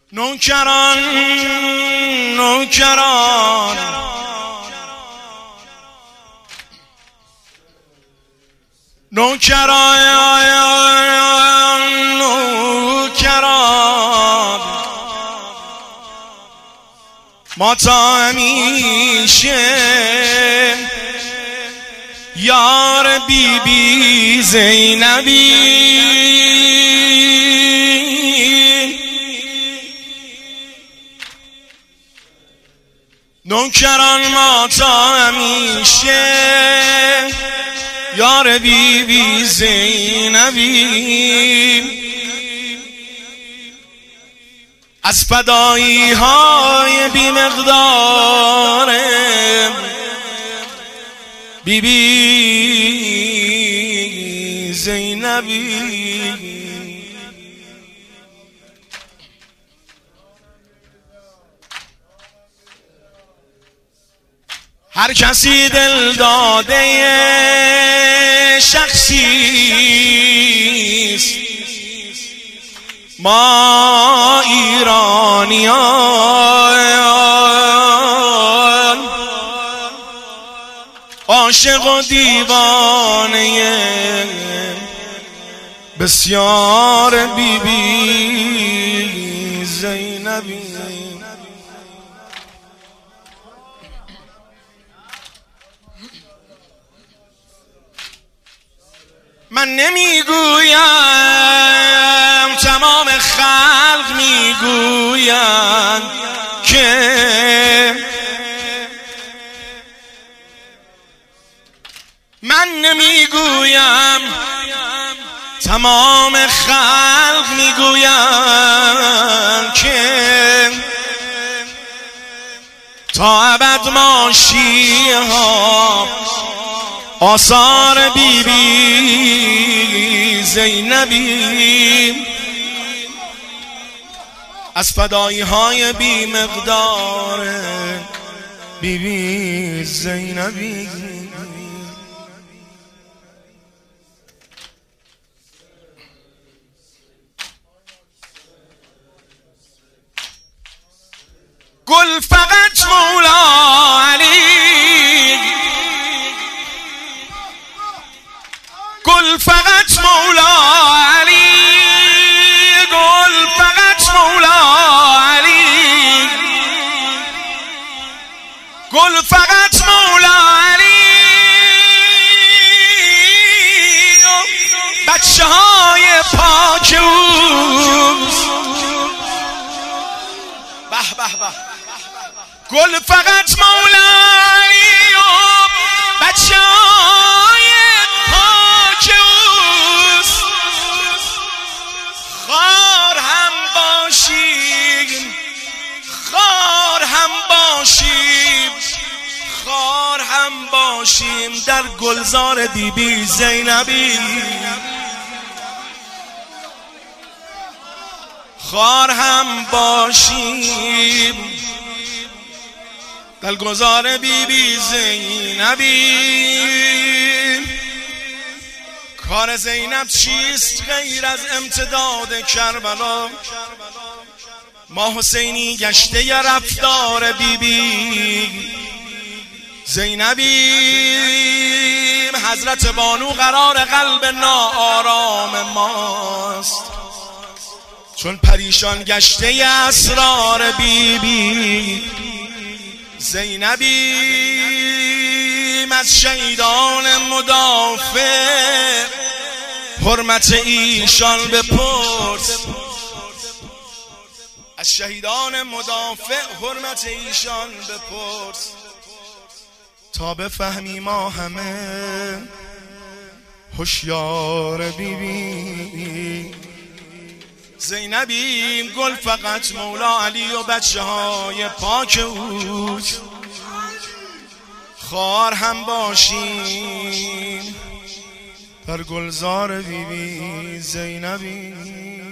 نوکران نوکران نوکران نوکران ما تا همیشه یار بی بی زینبی نوکران ما تا همیشه یار بی بی زینبی از فدایی های بی مقدار بی بی زینبی هر کسی دل داده شخصیست ما ایرانیان عاشق و دیوانه بسیار بی بی زینبی من نمیگویم تمام خلق میگویند که من نمیگویم تمام خلق میگویند که تا ابد ما شیعه ها آثار بی بی زینبی از فدایی های بی مقدار بی بی زینبی گل فقط مولا علی گل فقط مولا علی گل فقط مولا علی گل فقط مولا علی بچه های پاک اوست به به به گل فقط مولا علی بچه های پاک اوست خار هم باشیم خار هم باشیم خار هم باشیم در گلزار بی بی زینبی خار هم باشیم در گلزار بی بی زینبی کار زینب چیست غیر از امتداد کربلا ما حسینی گشته ی رفتار بی بی زینبی حضرت بانو قرار قلب ناآرام ماست چون پریشان گشته ی اسرار بی بی زینبی از شهیدان مدافع حرمت ایشان بپرس از شهیدان مدافع حرمت ایشان بپرس تا بفهمی ما همه هوشیار بی بی زینبی گل فقط مولا علی و بچه های پاک اوست خار هم باشیم در گلزار بی بی زینبی